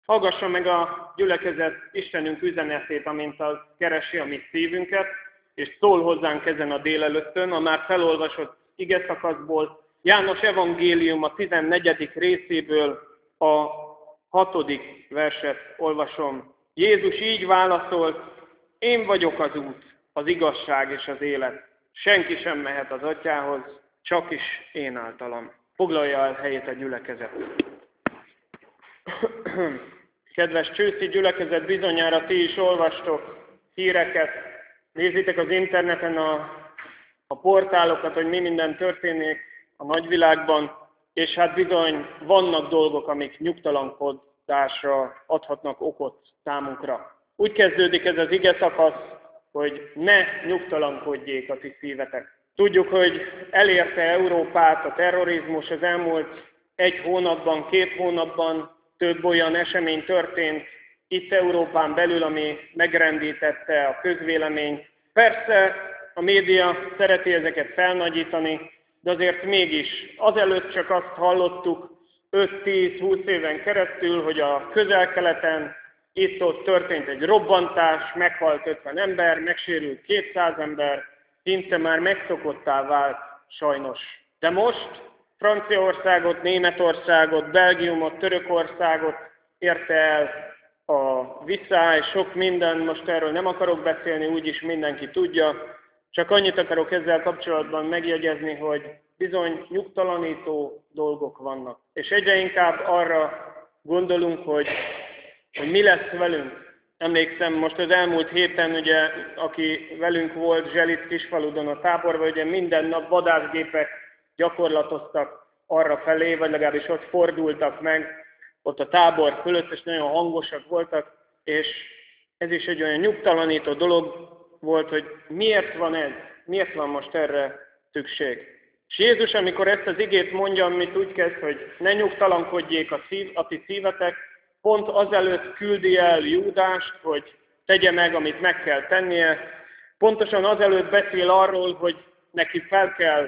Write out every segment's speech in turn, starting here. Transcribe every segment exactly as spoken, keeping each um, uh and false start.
Hallgassa meg a gyülekezet Istenünk üzenetét, amint az keresi a mi szívünket, és szól hozzánk ezen a délelőttön, a már felolvasott igeszakaszból, János evangélium a tizennegyedik részéből a hatodik verset olvasom. Jézus így válaszolt: én vagyok az út, az igazság és az élet. Senki sem mehet az Atyához, csak is én általam. Foglalja el helyét a gyülekezet. Kedves csőszi gyülekezet, bizonyára ti is olvastok híreket, nézitek az interneten a, a portálokat, hogy mi minden történik a nagyvilágban, és hát bizony vannak dolgok, amik nyugtalankodásra adhatnak okot számunkra. Úgy kezdődik ez az ige szakasz, hogy ne nyugtalankodjék a ti szívetek. Tudjuk, hogy elérte Európát a terrorizmus az elmúlt egy hónapban, két hónapban, több olyan esemény történt itt Európán belül, ami megrendítette a közvéleményt. Persze a média szereti ezeket felnagyítani, de azért mégis azelőtt csak azt hallottuk öt-tíz-húsz éven keresztül, hogy a Közel-Keleten itt-ott történt egy robbantás, meghalt ötven ember, megsérült kétszáz ember, szinte már megszokottá vált sajnos. De most Franciaországot, Németországot, Belgiumot, Törökországot érte el a visszaáll, sok minden, most erről nem akarok beszélni, úgyis mindenki tudja, csak annyit akarok ezzel kapcsolatban megjegyezni, hogy bizony nyugtalanító dolgok vannak. És egyre inkább arra gondolunk, hogy, hogy mi lesz velünk. Emlékszem, most az elmúlt héten, ugye, aki velünk volt Zselic Kisfaludon a táborban, ugye minden nap vadászgépek gyakorlatoztak arra felé, vagy legalábbis ott fordultak meg, ott a tábor fölött, és nagyon hangosak voltak, és ez is egy olyan nyugtalanító dolog volt, hogy miért van ez, miért van most erre szükség. És Jézus, amikor ezt az igét mondja, amit úgy kezd, hogy ne nyugtalankodjék a, szív, a ti szívetek, pont azelőtt küldi el Júdást, hogy tegye meg, amit meg kell tennie, pontosan azelőtt beszél arról, hogy neki fel kell,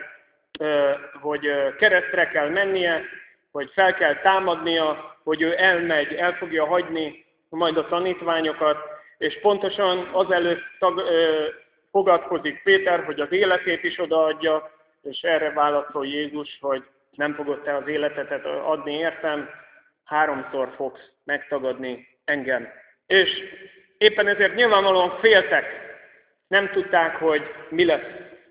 hogy keresztre kell mennie, hogy fel kell támadnia, hogy ő elmegy, el fogja hagyni majd a tanítványokat, és pontosan azelőtt tag, ö, fogadkozik Péter, hogy az életét is odaadja, és erre válaszol Jézus, hogy nem fogod te az életetet adni értem, háromszor fogsz megtagadni engem. És éppen ezért nyilvánvalóan féltek, nem tudták, hogy mi lesz.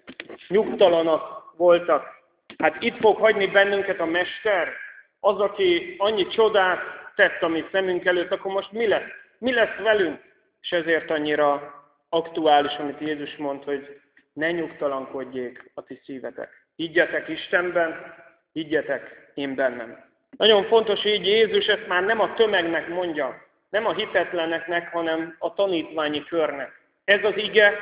Nyugtalanak voltak. Hát itt fog hagyni bennünket a Mester, az, aki annyi csodát tett a mi szemünk előtt, akkor most mi lesz? Mi lesz velünk? És ezért annyira aktuális, amit Jézus mond, hogy ne nyugtalankodjék a ti szívetek. Higgyetek Istenben, higgyetek én bennem. Nagyon fontos így, Jézus ezt már nem a tömegnek mondja, nem a hitetleneknek, hanem a tanítványi körnek. Ez az ige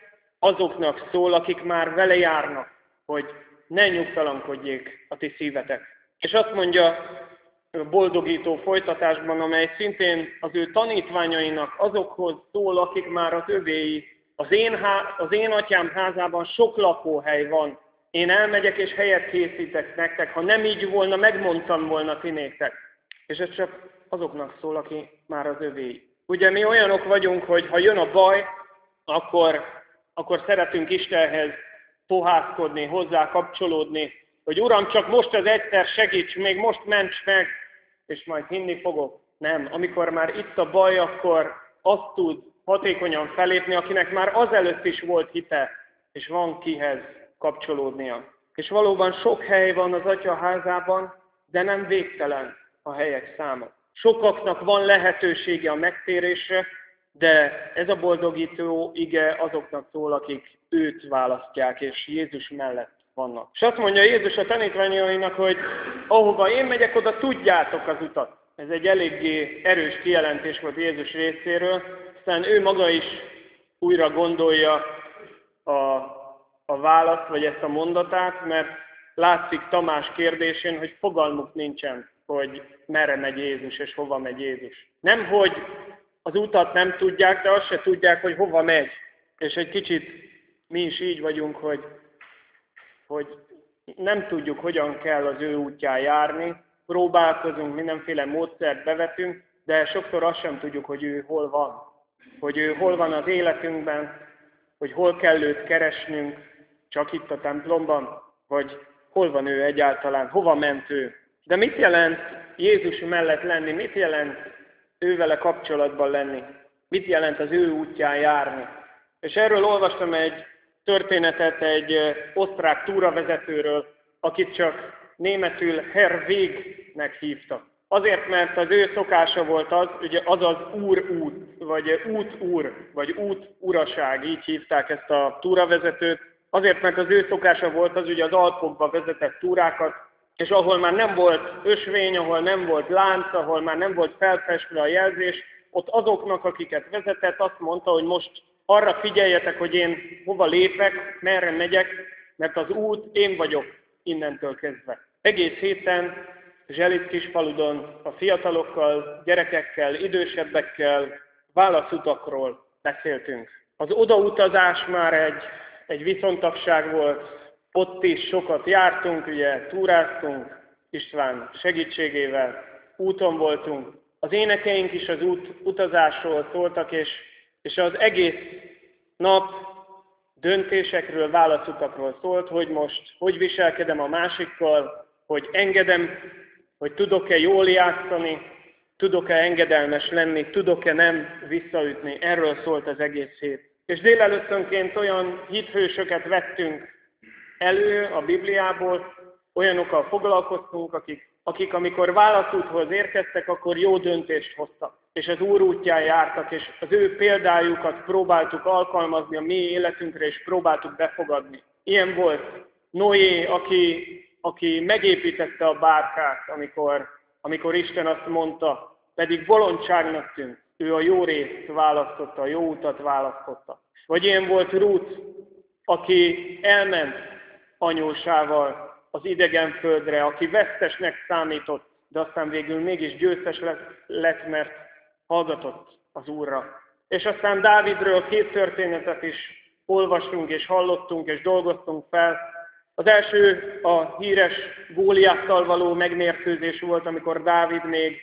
azoknak szól, akik már vele járnak, hogy ne nyugtalankodjék a ti szívetek. És azt mondja boldogító folytatásban, amely szintén az ő tanítványainak azokhoz szól, akik már az övéi. Az én, há- az én atyám házában sok lakóhely van. Én elmegyek és helyet készítek nektek. Ha nem így volna, megmondtam volna ti néktek. És ez csak azoknak szól, aki már az övéi. Ugye mi olyanok vagyunk, hogy ha jön a baj, akkor, akkor szeretünk Istenhez fohászkodni, hozzá kapcsolódni, hogy Uram, csak most az egyszer segíts, még most ments meg, és majd hinni fogok. Nem, amikor már itt a baj, akkor azt tud hatékonyan felépni, akinek már azelőtt is volt hite, és van kihez kapcsolódnia. És valóban sok hely van az Atya házában, de nem végtelen a helyek száma. Sokaknak van lehetősége a megtérésre, de ez a boldogító ige azoknak szól, akik őt választják, és Jézus mellett vannak. És azt mondja Jézus a tanítványainak, hogy ahova én megyek, oda tudjátok az utat. Ez egy eléggé erős kijelentés volt Jézus részéről, aztán ő maga is újra gondolja a, a választ, vagy ezt a mondatát, mert látszik Tamás kérdésén, hogy fogalmuk nincsen, hogy merre megy Jézus, és hova megy Jézus. Nem, hogy az utat nem tudják, de azt se tudják, hogy hova megy. És egy kicsit mi is így vagyunk, hogy hogy nem tudjuk, hogyan kell az ő útján járni, próbálkozunk, mindenféle módszert bevetünk, de sokszor azt sem tudjuk, hogy ő hol van. Hogy ő hol van az életünkben, hogy hol kell őt keresnünk, csak itt a templomban, vagy hol van ő egyáltalán, hova ment ő. De mit jelent Jézus mellett lenni, mit jelent ővele kapcsolatban lenni, mit jelent az ő útján járni. És erről olvastam egy történetet egy osztrák túravezetőről, akit csak németül Herr Wegnek hívtak. Azért, mert az ő szokása volt az, ugye az az úr-út, vagy út-úr, vagy út-uraság, így hívták ezt a túravezetőt. Azért, mert az ő szokása volt az, ugye az Alpokba vezetett túrákat, és ahol már nem volt ösvény, ahol nem volt lánc, ahol már nem volt felfestve a jelzés, ott azoknak, akiket vezetett, azt mondta, hogy most arra figyeljetek, hogy én hova lépek, merre megyek, mert az út én vagyok innentől kezdve. Egész héten Zselic kisfaludon a fiatalokkal, gyerekekkel, idősebbekkel, válaszutakról beszéltünk. Az odautazás már egy, egy viszontagság volt, ott is sokat jártunk, ugye túráztunk, István segítségével, úton voltunk. Az énekeink is az út, utazásról szóltak, és, és az egész nap döntésekről, válaszutakról szólt, hogy most hogy viselkedem a másikkal, hogy engedem, hogy tudok-e jól játszani, tudok-e engedelmes lenni, tudok-e nem visszaütni. Erről szólt az egész hét. És délelőttönként olyan hithősöket vettünk elő a Bibliából, olyanokkal foglalkoztunk, akik, akik amikor válaszúthoz érkeztek, akkor jó döntést hoztak, és az Úr útján jártak, és az ő példájukat próbáltuk alkalmazni a mi életünkre, és próbáltuk befogadni. Ilyen volt Noé, aki, aki megépítette a bárkát, amikor, amikor Isten azt mondta, pedig bolondságnak tűnt. Ő a jó részt választotta, a jó utat választotta. Vagy ilyen volt Rút, aki elment anyósával az idegen földre, aki vesztesnek számított, de aztán végül mégis győztes lett, mert hallgatott az Úrra. És aztán Dávidről két történetet is olvastunk és hallottunk és dolgoztunk fel. Az első a híres Góliáttal való megmérkőzés volt, amikor Dávid még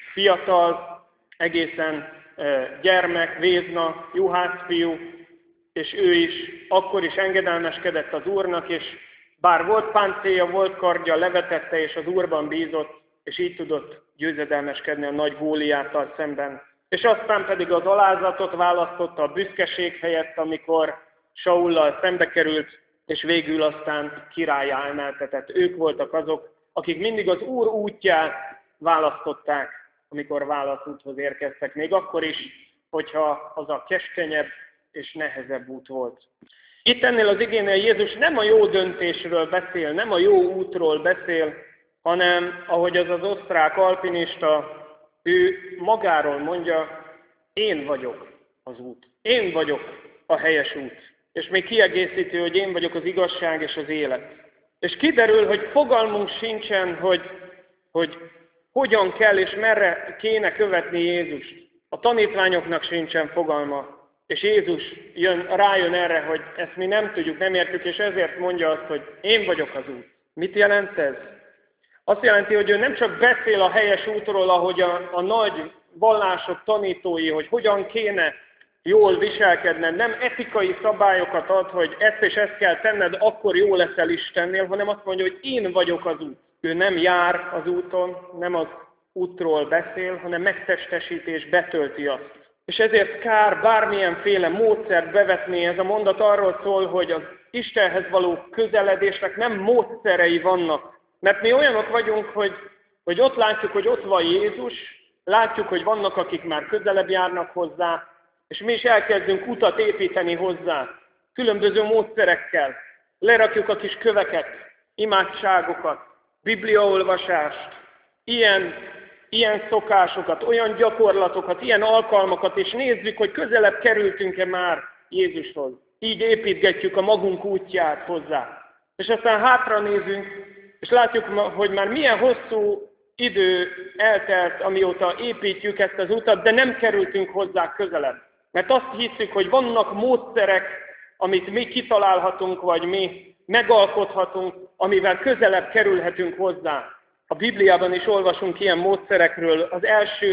fiatal, egészen gyermek, vézna, juhászfiú, és ő is akkor is engedelmeskedett az Úrnak, és bár volt páncélja, volt kardja, levetette, és az Úrban bízott, és így tudott győzedelmeskedni a nagy Góliáttal szemben. És aztán pedig az alázatot választotta a büszkeség helyett, amikor Saullal szembe került, és végül aztán királlyá emeltetett. Ők voltak azok, akik mindig az Úr útját választották, amikor válaszúthoz érkeztek, még akkor is, hogyha az a keskenyebb és nehezebb út volt. Itt ennél az igénél Jézus nem a jó döntésről beszél, nem a jó útról beszél, hanem, ahogy az az osztrák alpinista, ő magáról mondja, én vagyok az út, én vagyok a helyes út. És még kiegészíti, hogy én vagyok az igazság és az élet. És kiderül, hogy fogalmunk sincsen, hogy, hogy hogyan kell és merre kéne követni Jézust. A tanítványoknak sincsen fogalma. És Jézus jön, rájön erre, hogy ezt mi nem tudjuk, nem értjük, és ezért mondja azt, hogy én vagyok az út. Mit jelent ez? Azt jelenti, hogy ő nem csak beszél a helyes útról, ahogy a, a nagy vallások tanítói, hogy hogyan kéne jól viselkedned, nem etikai szabályokat ad, hogy ezt és ezt kell tenned, akkor jó leszel Istennél, hanem azt mondja, hogy én vagyok az út. Ő nem jár az úton, nem az útról beszél, hanem megtestesíti és betölti azt. És ezért kár bármilyenféle módszert bevetni, ez a mondat arról szól, hogy az Istenhez való közeledésnek nem módszerei vannak. Mert mi olyanok vagyunk, hogy, hogy ott látjuk, hogy ott van Jézus, látjuk, hogy vannak, akik már közelebb járnak hozzá, és mi is elkezdünk utat építeni hozzá, különböző módszerekkel. Lerakjuk a kis köveket, imádságokat, bibliaolvasást, ilyen, ilyen szokásokat, olyan gyakorlatokat, ilyen alkalmakat, és nézzük, hogy közelebb kerültünk-e már Jézushoz. Így építgetjük a magunk útját hozzá. És aztán hátra nézünk, és látjuk, hogy már milyen hosszú idő eltelt, amióta építjük ezt az utat, de nem kerültünk hozzá közelebb. Mert azt hiszük, hogy vannak módszerek, amit mi kitalálhatunk, vagy mi megalkothatunk, amivel közelebb kerülhetünk hozzá. A Bibliában is olvasunk ilyen módszerekről. Az első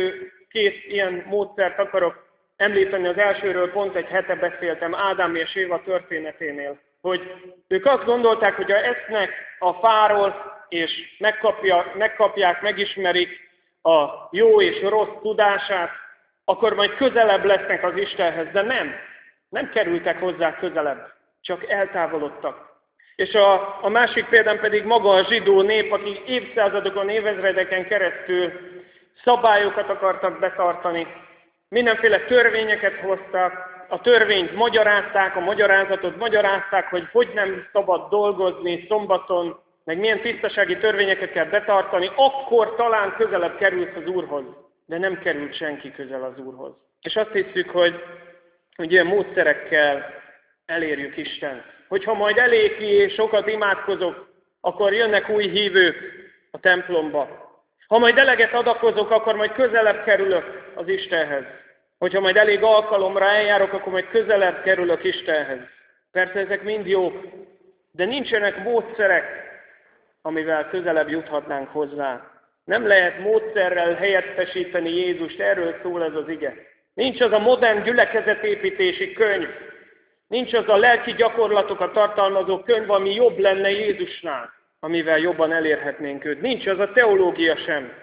két ilyen módszert akarok említeni. Az elsőről pont egy hete beszéltem, Ádám és Éva történeténél, hogy ők azt gondolták, hogy ha esznek a fáról, és megkapja, megkapják, megismerik a jó és rossz tudását, akkor majd közelebb lesznek az Istenhez, de nem. Nem kerültek hozzá közelebb, csak eltávolodtak. És a, a másik példám pedig maga a zsidó nép, aki évszázadokon, évezredeken keresztül szabályokat akartak betartani, mindenféle törvényeket hoztak, a törvényt magyarázták, a magyarázatot magyarázták, hogy hogy nem szabad dolgozni szombaton, meg milyen tisztasági törvényeket kell betartani, akkor talán közelebb kerülsz az Úrhoz. De nem került senki közel az Úrhoz. És azt hiszük, hogy, hogy ilyen módszerekkel elérjük Istent. Hogyha majd eléki és sokat imádkozok, akkor jönnek új hívők a templomba. Ha majd eleget adakozok, akkor majd közelebb kerülök az Istenhez. Hogyha majd elég alkalomra eljárok, akkor majd közelebb kerülök Istenhez. Persze ezek mind jók, de nincsenek módszerek, amivel közelebb juthatnánk hozzá. Nem lehet módszerrel helyettesíteni Jézust, erről szól ez az ige. Nincs az a modern gyülekezetépítési könyv, nincs az a lelki gyakorlatokat tartalmazó könyv, ami jobb lenne Jézusnál, amivel jobban elérhetnénk őt. Nincs az a teológia sem.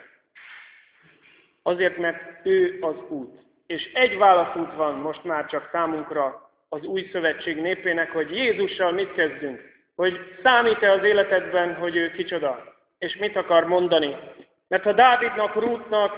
Azért, mert ő az út. És egy válaszút van most már csak számunkra, az új szövetség népének, hogy Jézussal mit kezdünk. Hogy számít-e az életedben, hogy ő kicsoda, és mit akar mondani. Mert ha Dávidnak, Rútnak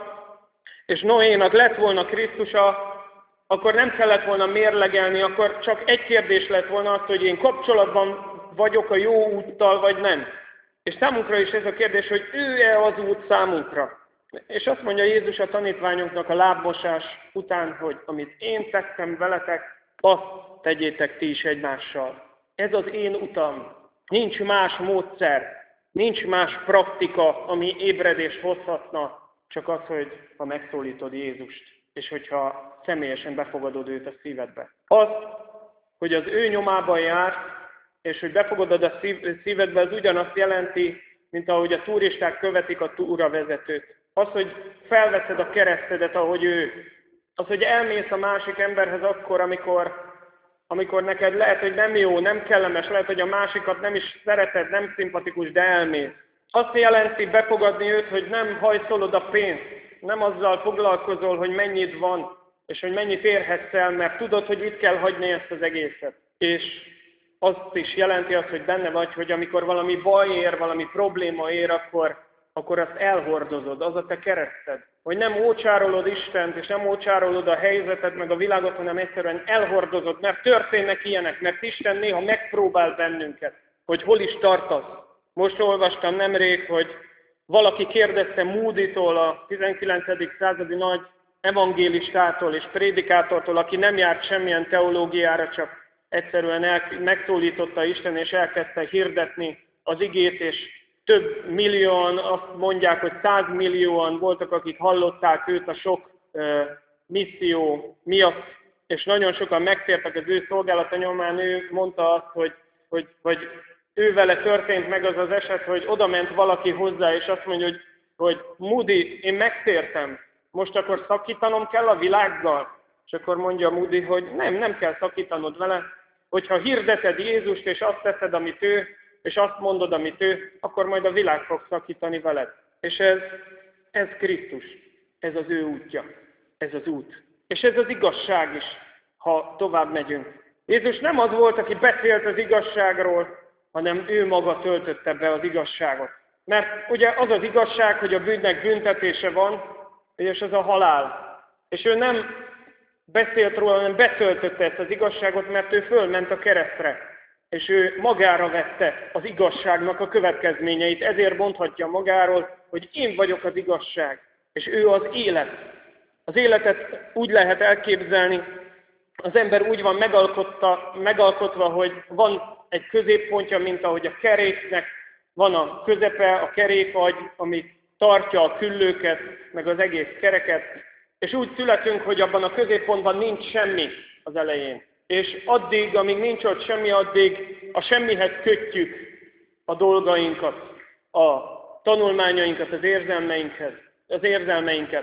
és Noénak lett volna Krisztusa, akkor nem kellett volna mérlegelni, akkor csak egy kérdés lett volna az, hogy én kapcsolatban vagyok a jó úttal, vagy nem. És számunkra is ez a kérdés, hogy ő-e az út számunkra. És azt mondja Jézus a tanítványoknak a lábmosás után, hogy amit én tettem veletek, azt tegyétek ti is egymással. Ez az én utam. Nincs más módszer, nincs más praktika, ami ébredést hozhatna, csak az, hogy ha megszólítod Jézust, és hogyha személyesen befogadod őt a szívedbe. Az, hogy az ő nyomában jársz, és hogy befogadod a szívedbe, az ugyanazt jelenti, mint ahogy a turisták követik a túravezetőt. Az, hogy felveszed a keresztedet, ahogy ő. Az, hogy elmész a másik emberhez akkor, amikor, amikor neked lehet, hogy nem jó, nem kellemes, lehet, hogy a másikat nem is szereted, nem szimpatikus, de elmész. Azt jelenti befogadni őt, hogy nem hajszolod a pénzt, nem azzal foglalkozol, hogy mennyit van, és hogy mennyit érhetsz el, mert tudod, hogy itt kell hagyni ezt az egészet. És azt is jelenti azt, hogy benne vagy, hogy amikor valami baj ér, valami probléma ér, akkor, akkor azt elhordozod, az a te kereszted. Hogy nem ócsárolod Istent, és nem ócsárolod a helyzetet, meg a világot, hanem egyszerűen elhordozod, mert történnek ilyenek, mert Isten néha megpróbál bennünket, hogy hol is tartasz. Most olvastam nemrég, hogy valaki kérdezte Moody-tól, a tizenkilencedik századi nagy evangélistától és prédikátortól, aki nem járt semmilyen teológiára, csak egyszerűen el, megszólította Isten, és elkezdte hirdetni az igét, és több millióan, azt mondják, hogy százmillióan voltak, akik hallották őt a sok uh, misszió miatt, és nagyon sokan megtértek az ő szolgálata nyomán. Ő mondta azt, hogy, hogy, hogy ő vele történt meg az az eset, hogy oda ment valaki hozzá, és azt mondja, hogy, hogy Moody, én megtértem, most akkor szakítanom kell a világgal? És akkor mondja Moody, hogy nem, nem kell szakítanod vele, hogyha hirdeted Jézust, és azt teszed, amit ő, és azt mondod, amit ő, akkor majd a világ fog szakítani veled. És ez, ez Krisztus, ez az ő útja, ez az út. És ez az igazság is, ha tovább megyünk. Jézus nem az volt, aki beszélt az igazságról, hanem ő maga töltötte be az igazságot. Mert ugye az az igazság, hogy a bűnnek büntetése van, és az a halál. És ő nem beszélt róla, hanem betöltötte ezt az igazságot, mert ő fölment a keresztre. És ő magára vette az igazságnak a következményeit. Ezért mondhatja magáról, hogy én vagyok az igazság. És ő az élet. Az életet úgy lehet elképzelni, az ember úgy van megalkotta, megalkotva, hogy van egy középpontja, mint ahogy a keréknek van a közepe, a kerékagy, ami tartja a küllőket, meg az egész kereket. És úgy születünk, hogy abban a középpontban nincs semmi az elején. És addig, amíg nincs ott semmi, addig a semmihez kötjük a dolgainkat, a tanulmányainkat, az érzelmeinkhez, az érzelmeinket.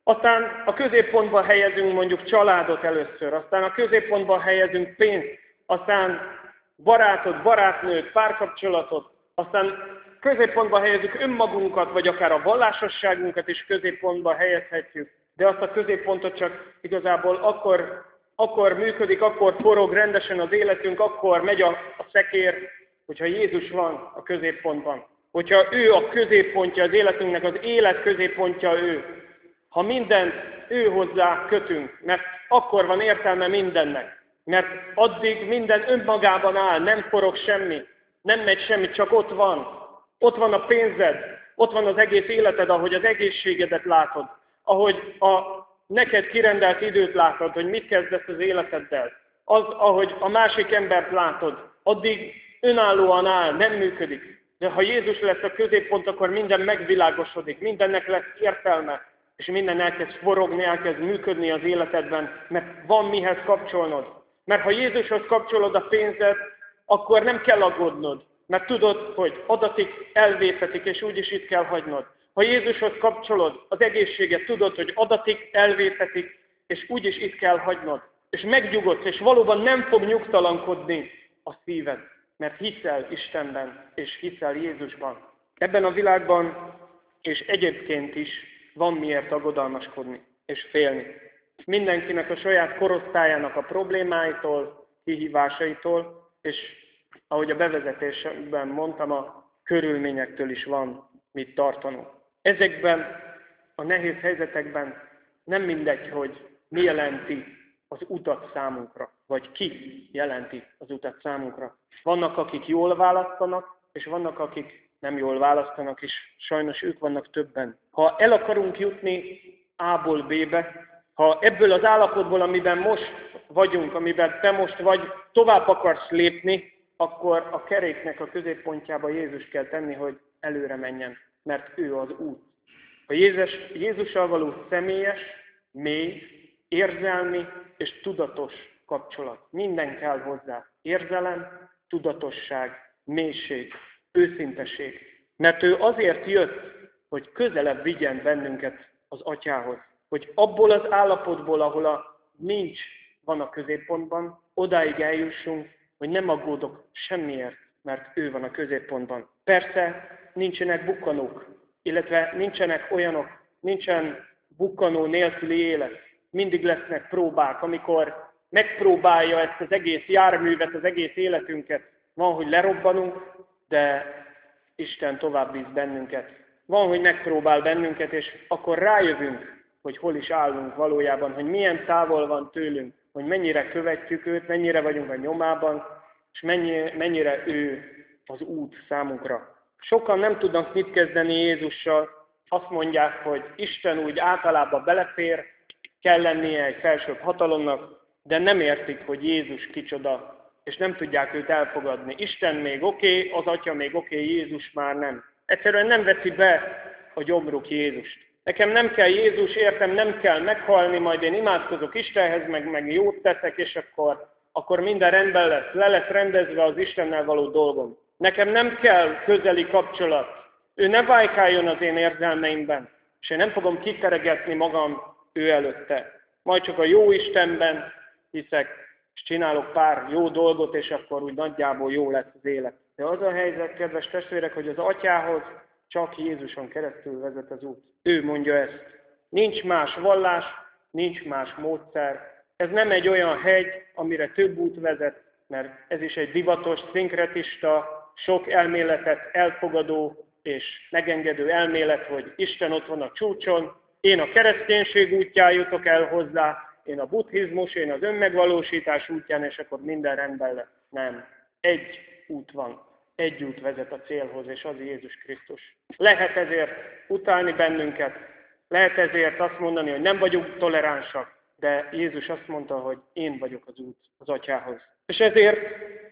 Aztán a középpontba helyezünk mondjuk családot először, aztán a középpontba helyezünk pénzt, aztán barátot, barátnőt, párkapcsolatot, aztán középpontba helyezzük önmagunkat, vagy akár a vallásosságunkat is középpontba helyezhetjük, de azt a középpontot csak igazából akkor, akkor működik, akkor forog rendesen az életünk, akkor megy a, a szekér, hogyha Jézus van a középpontban. Hogyha ő a középpontja az életünknek, az élet középpontja ő. Ha mindent ő hozzá kötünk, mert akkor van értelme mindennek. Mert addig minden önmagában áll, nem forog semmi, nem megy semmi, csak ott van. Ott van a pénzed, ott van az egész életed, ahogy az egészségedet látod, ahogy a neked kirendelt időt látod, hogy mit kezdesz az életeddel. Az, ahogy a másik embert látod, addig önállóan áll, nem működik. De ha Jézus lesz a középpont, akkor minden megvilágosodik, mindennek lesz értelme, és minden elkezd forogni, elkezd működni az életedben, mert van mihez kapcsolnod. Mert ha Jézushoz kapcsolod a pénzed, akkor nem kell aggódnod, mert tudod, hogy adatik, elvészetik, és úgyis itt kell hagynod. Ha Jézushoz kapcsolod az egészséget, tudod, hogy adatik, elvészetik, és úgyis itt kell hagynod. És megnyugodsz, és valóban nem fog nyugtalankodni a szíved, mert hiszel Istenben, és hiszel Jézusban. Ebben a világban, és egyébként is van miért aggodalmaskodni, és félni. Mindenkinek a saját korosztályának a problémáitól, kihívásaitól, és ahogy a bevezetésben mondtam, a körülményektől is van mit tartanunk. Ezekben a nehéz helyzetekben nem mindegy, hogy mi jelenti az utat számunkra, vagy ki jelenti az utat számunkra. Vannak, akik jól választanak, és vannak, akik nem jól választanak, és sajnos ők vannak többen. Ha el akarunk jutni A-ból B-be, ha ebből az állapotból, amiben most vagyunk, amiben te most vagy, tovább akarsz lépni, akkor a keréknek a középpontjába Jézus kell tenni, hogy előre menjen, mert ő az út. A Jézus, Jézussal való személyes, mély, érzelmi és tudatos kapcsolat. Minden kell hozzá. Érzelem, tudatosság, mélység, őszinteség. Mert ő azért jött, hogy közelebb vigyen bennünket az Atyához. Hogy abból az állapotból, ahol a nincs van a középpontban, odáig eljussunk, hogy nem aggódok semmiért, mert ő van a középpontban. Persze nincsenek bukkanók, illetve nincsenek olyanok, nincsen bukkanó nélküli élet. Mindig lesznek próbák, amikor megpróbálja ezt az egész járművet, az egész életünket. Van, hogy lerobbanunk, de Isten tovább visz bennünket. Van, hogy megpróbál bennünket, és akkor rájövünk, hogy hol is állunk valójában, hogy milyen távol van tőlünk, hogy mennyire követjük őt, mennyire vagyunk a nyomában, és mennyi, mennyire ő az út számunkra. Sokan nem tudnak mit kezdeni Jézussal, azt mondják, hogy Isten úgy általában belefér, kell lennie egy felsőbb hatalomnak, de nem értik, hogy Jézus kicsoda, és nem tudják őt elfogadni. Isten még oké, okay, az Atya még oké, okay, Jézus már nem. Egyszerűen nem veszi be a gyomruk Jézust. Nekem nem kell Jézus, értem, nem kell meghalni, majd én imádkozok Istenhez, meg, meg jót teszek, és akkor, akkor minden rendben lesz, le lesz rendezve az Istennel való dolgom. Nekem nem kell közeli kapcsolat. Ő ne vájkáljon az én érzelmeimben, és én nem fogom kikeregetni magam ő előtte. Majd csak a jó Istenben hiszek, és csinálok pár jó dolgot, és akkor úgy nagyjából jó lesz az élet. De az a helyzet, kedves testvérek, hogy az Atyához csak Jézuson keresztül vezet az út. Ő mondja ezt. Nincs más vallás, nincs más módszer. Ez nem egy olyan hegy, amire több út vezet, mert ez is egy divatos, szinkretista, sok elméletet elfogadó és megengedő elmélet, hogy Isten ott van a csúcson, én a kereszténység útján jutok el hozzá, én a buddhizmus, én az önmegvalósítás útján, és akkor minden rendben lesz. Nem. Egy út van. Egy út vezet a célhoz, és az Jézus Krisztus. Lehet ezért utálni bennünket, lehet ezért azt mondani, hogy nem vagyunk toleránsak, de Jézus azt mondta, hogy én vagyok az út az Atyához. És ezért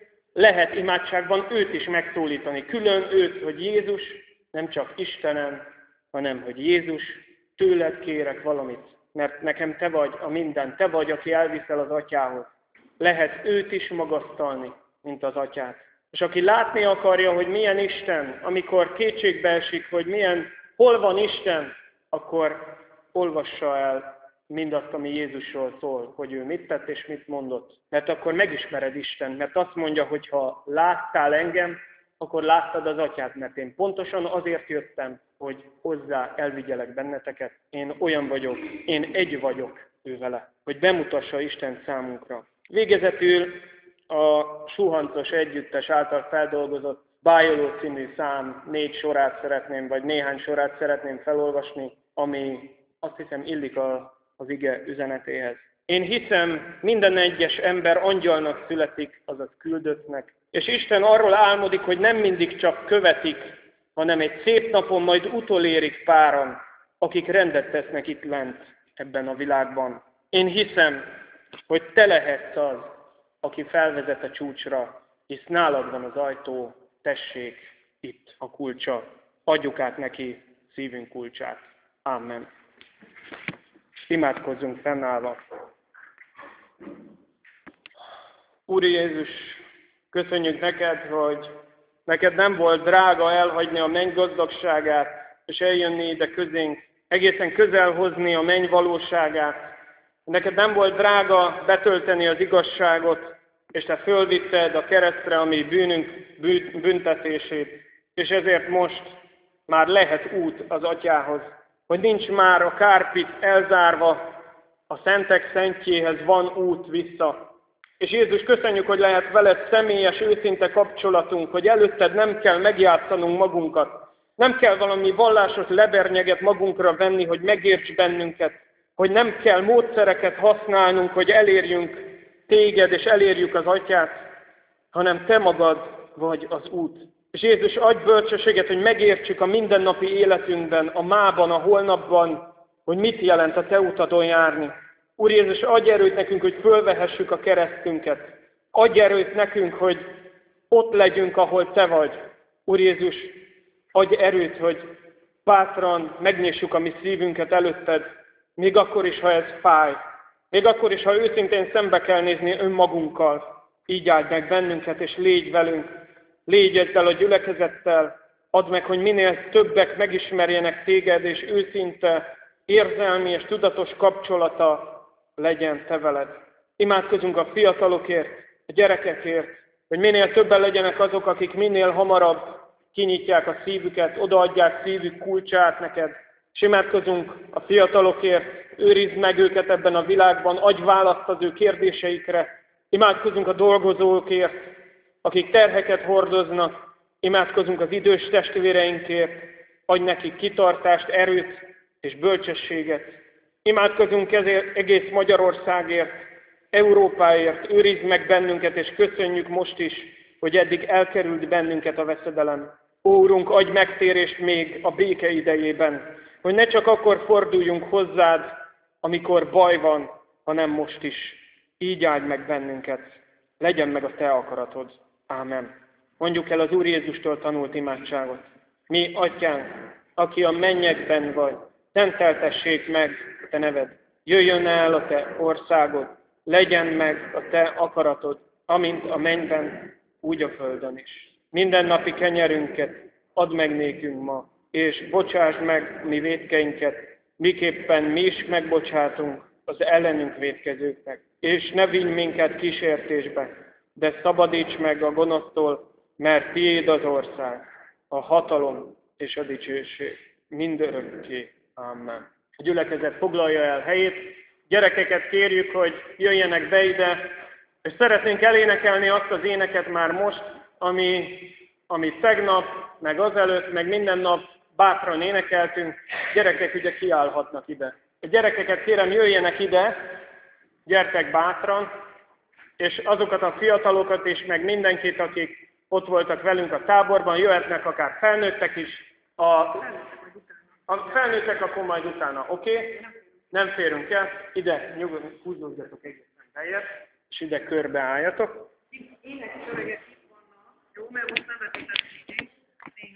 lehet imádságban őt is megszólítani, külön őt, hogy Jézus, nem csak Istenem, hanem hogy Jézus, tőled kérek valamit, mert nekem te vagy a minden, te vagy, aki elviszel az Atyához. Lehet őt is magasztalni, mint az Atyát. És aki látni akarja, hogy milyen Isten, amikor kétségbe esik, hogy milyen, hol van Isten, akkor olvassa el mindazt, ami Jézusról szól, hogy ő mit tett és mit mondott. Mert akkor megismered Isten, mert azt mondja, hogy ha láttál engem, akkor láttad az Atyát, mert én pontosan azért jöttem, hogy hozzá elvigyelek benneteket. Én olyan vagyok, én egy vagyok ő vele, hogy bemutassa Isten számunkra. Végezetül a Suhancos Együttes által feldolgozott Bájoló című szám négy sorát szeretném, vagy néhány sorát szeretném felolvasni, ami azt hiszem illik a, az ige üzenetéhez. Én hiszem, minden egyes ember angyalnak születik, azaz küldöttnek, és Isten arról álmodik, hogy nem mindig csak követik, hanem egy szép napon majd utolérik páran, akik rendet tesznek itt lent ebben a világban. Én hiszem, hogy te lehetsz az, aki felvezet a csúcsra, hisz nálad van az ajtó, tessék, itt a kulcsa. Adjuk át neki szívünk kulcsát. Amen. Imádkozzunk fennállva. Úr Jézus, köszönjük neked, hogy neked nem volt drága elhagyni a menny gazdagságát, és eljönni ide közénk, egészen közel hozni a menny valóságát. Neked nem volt drága betölteni az igazságot, és te fölvitted a keresztre a mi bűnünk büntetését, és ezért most már lehet út az Atyához, hogy nincs már a kárpit elzárva, a szentek szentjéhez van út vissza. És Jézus, köszönjük, hogy lehet veled személyes, őszinte kapcsolatunk, hogy előtted nem kell megjátszanunk magunkat, nem kell valami vallásos lebernyeget magunkra venni, hogy megérts bennünket, hogy nem kell módszereket használnunk, hogy elérjünk téged és elérjük az Atyát, hanem te magad vagy az út. És Jézus, adj bölcsességet, hogy megértsük a mindennapi életünkben, a mában, a holnapban, hogy mit jelent a te utadon járni. Úr Jézus, adj erőt nekünk, hogy fölvehessük a keresztünket. Adj erőt nekünk, hogy ott legyünk, ahol te vagy. Úr Jézus, adj erőt, hogy bátran megnyissuk a mi szívünket előtted, még akkor is, ha ez fáj. Még akkor is, ha őszintén szembe kell nézni önmagunkkal. Így áld meg bennünket, és légy velünk. Légy ezzel a gyülekezettel. Add meg, hogy minél többek megismerjenek téged, és őszinte, érzelmi és tudatos kapcsolata legyen te veled. Imádkozunk a fiatalokért, a gyerekekért, hogy minél többen legyenek azok, akik minél hamarabb kinyitják a szívüket, odaadják szívük kulcsát neked. És imádkozunk a fiatalokért, őrizd meg őket ebben a világban, adj választ az ő kérdéseikre. Imádkozunk a dolgozókért, akik terheket hordoznak. Imádkozunk az idős testvéreinkért, adj nekik kitartást, erőt és bölcsességet. Imádkozunk ezért egész Magyarországért, Európáért, őrizd meg bennünket, és köszönjük most is, hogy eddig elkerült bennünket a veszedelem. Ó, Urunk, adj megtérést még a béke idejében, hogy ne csak akkor forduljunk hozzád, amikor baj van, hanem most is. Így áldj meg bennünket. Legyen meg a te akaratod. Ámen. Mondjuk el az Úr Jézustól tanult imádságot. Mi, Atyánk, aki a mennyekben vagy, szenteltessék meg te neved. Jöjjön el a te országod, legyen meg a te akaratod, amint a mennyben, úgy a földön is. Mindennapi kenyerünket add meg nékünk ma, és bocsásd meg mi vétkeinket, miképpen mi is megbocsátunk az ellenünk vétkezőknek. És ne vigy minket kísértésbe, de szabadíts meg a gonosztól, mert tiéd az ország, a hatalom és a dicsőség mindörökké. Amen. A gyülekezet foglalja el helyét. Gyerekeket kérjük, hogy jöjjenek be ide, és szeretnénk elénekelni azt az éneket már most, ami, ami tegnap, meg azelőtt, meg minden nap bátran énekeltünk. Gyerekek ugye kiállhatnak ide. A gyerekeket kérem, jöjjenek ide, gyertek bátran, és azokat a fiatalokat és meg mindenkit, akik ott voltak velünk a táborban, jöhetnek akár felnőttek is. A, a felnőttek akkor majd utána, oké? Okay? Nem férünk el. Ide nyugodtan húzódjatok egészen helyet, és ide körbe álljatok. Énekes öregek itt vannak, jó, mert most nem